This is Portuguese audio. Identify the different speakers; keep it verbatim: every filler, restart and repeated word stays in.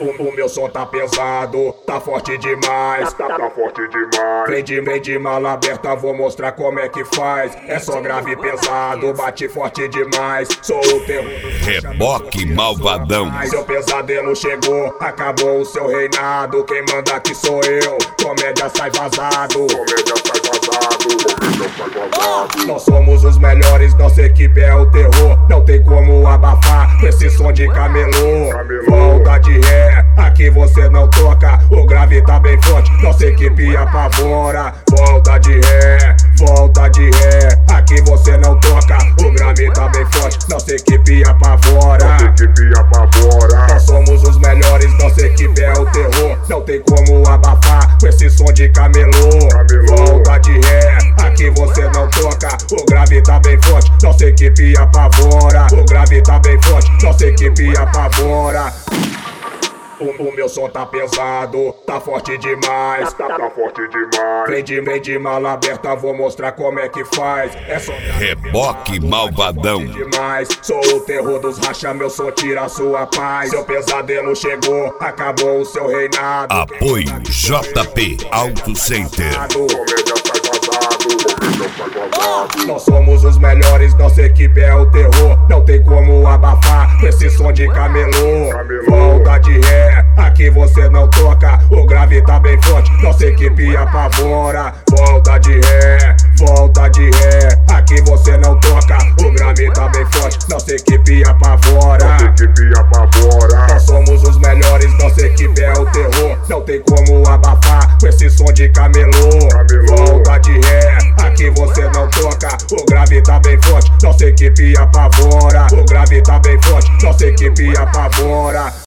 Speaker 1: O, o meu som tá pesado, tá forte demais, tá, tá forte demais. Vem de, vem de mala aberta, vou mostrar como é que faz. É só grave pesado, bate forte demais. Sou o terror.
Speaker 2: Reboque malvadão.
Speaker 1: Seu pesadelo chegou, acabou o seu reinado. Quem manda aqui sou eu, comédia sai vazado.
Speaker 3: Comédia sai vazado, comédia sai vazado.
Speaker 1: Nós somos os melhores, nossa equipe é o terror. Não tem como abafar com esse som de camelô. Volta de ré, aqui você não toca. O grave tá bem forte, nossa equipe apavora. Volta de ré, volta de ré, aqui você não toca. O grave tá bem forte, nossa equipe apavora.
Speaker 3: Nossa equipe apavora.
Speaker 1: Nós somos os melhores, nossa equipe é o terror. Não tem como abafar com esse som de camelô. Volta de ré, aqui você não toca. O grave tá bem forte, nossa equipe apavora. O grave tá bem forte, nossa equipe apavora. O, o meu som tá pesado, tá forte demais,
Speaker 3: Tá, tá forte demais.
Speaker 1: Vem de, vem de mala aberta, vou mostrar como é que faz. É só
Speaker 2: Reboque malvadão.
Speaker 1: demais. Sou o terror dos racha, meu som tira sua paz. Seu pesadelo chegou, acabou o seu reinado.
Speaker 2: Apoio J P Auto Center.
Speaker 3: Comédia sai vazado, comédia sai vazado.
Speaker 1: Nós somos os melhores, nossa equipe é o terror. Não tem como abafar com esse som de camelô. Volta de ré, aqui você não toca. O grave tá bem forte, nossa equipe apavora. Volta de ré, volta de ré, aqui você não toca. O grave tá bem forte, nossa equipe apavora.
Speaker 3: Nossa equipe apavora.
Speaker 1: Nós somos os melhores, nossa equipe é o terror. Não tem como abafar com esse som de camelô. Volta de ré, aqui você não toca. O grave tá bem forte, nossa equipe apavora. O grave tá bem forte, nossa equipe apavora.